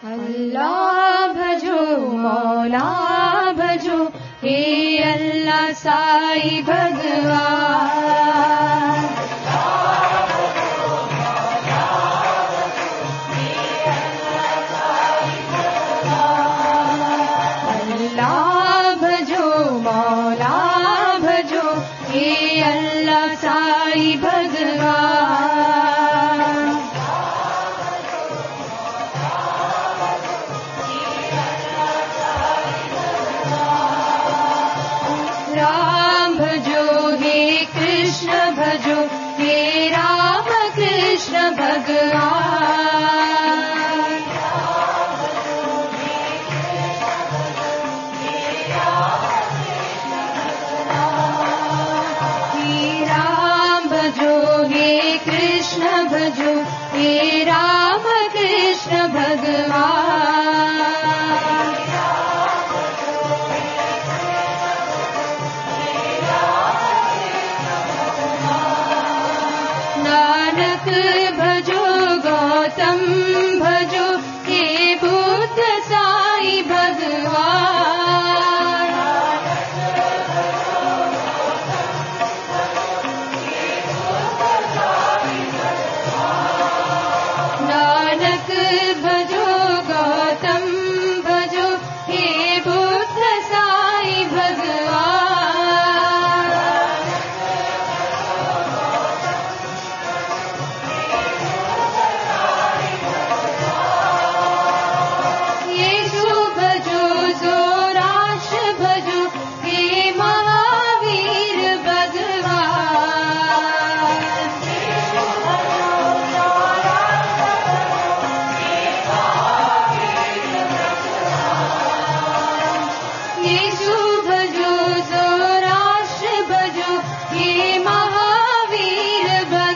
अल्लाह भजो मौला भजो हे अल्लाह साईं भगवान। अल्लाह भजो मौला भजो हे अल्लाह साईं भगवान। राम भजो हे कृष्ण भजो हे राम कृष्ण भगवान। हे राम भजो हे कृष्ण भजो हे राम कृष्ण भगवान। नानक भजो गौतम भजो हे बुद्ध साईं भगवान। नानक भजो गौतम भजो हे बुद्ध साईं भगवान। यीशु भजो जोराष्ट्र भजो हे महावीर भगवान। यीशु भजो जोराष्ट्र भजो हे महावीर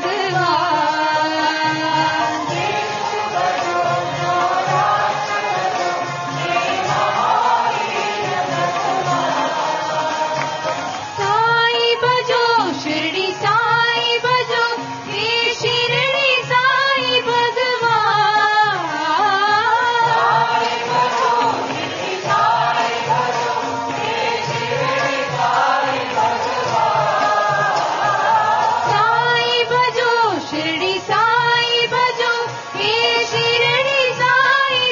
भगवान। साईं भजो शिरडी साईं भजो हे शिरडी साईं भगवान। साईं भजो शिरडी साईं भजो हे शिरडी साईं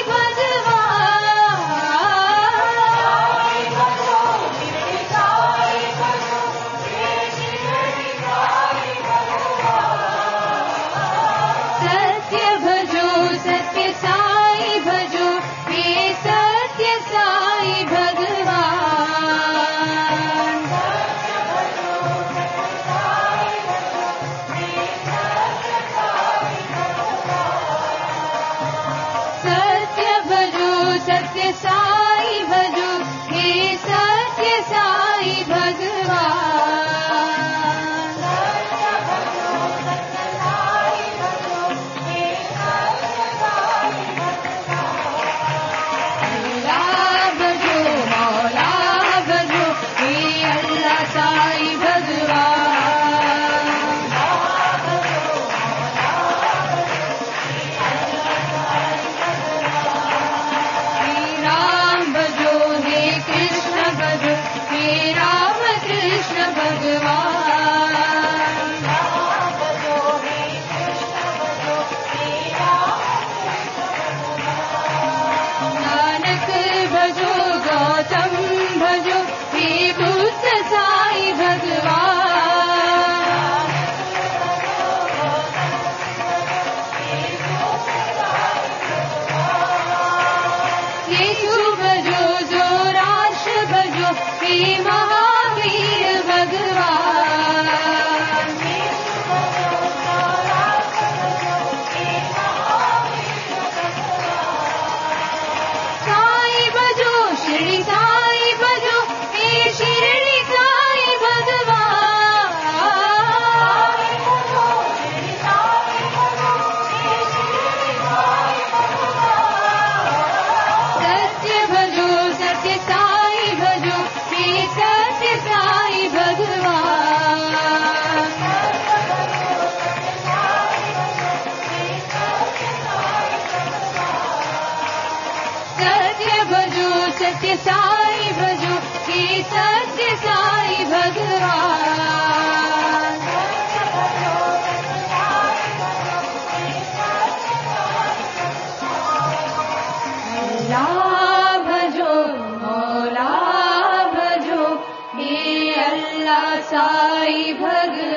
भगवान। सत्य भजो सत्य साईं भजो हे सत्य साईं भगवान। सत्य भजो सत्य साईं भजो हे सत्य साईं भगवान। अल्लाह भजो मौला भजो हे अल्लाह साईं भगवान। हे राम सत्य साई भजो हे सत्य साई भगवान अल्लाह भजो मौला भजो हे अल्लाह साई भगवान